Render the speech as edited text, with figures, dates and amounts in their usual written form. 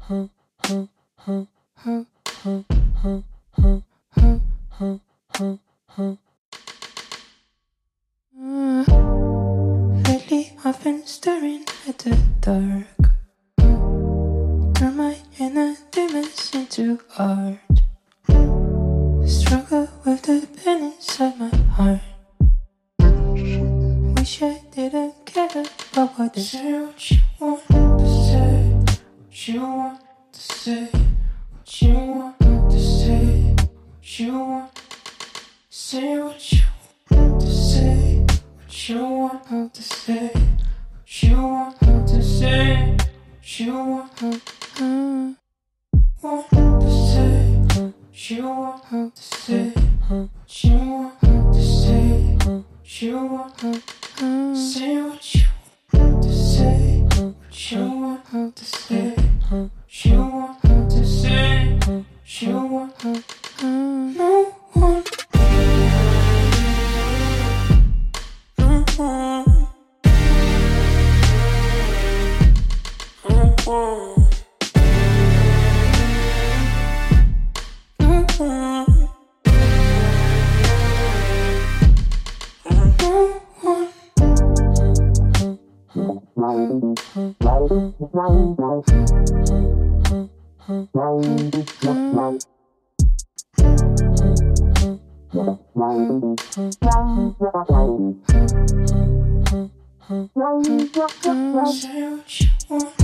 Lately I've been staring at the dark. Turn my inner demons into art. Struggle with the pain inside my heart. Wish I didn't care about what they say. What you want to say, what you want to say, what you want to say, what you want. Say what you want to say, what you want to say, what you want to say, what you want to say, what you want to say, what you want to say, what you want to say, what you want to say, what you want to say, what you want to say, what you want no one. Say what you want.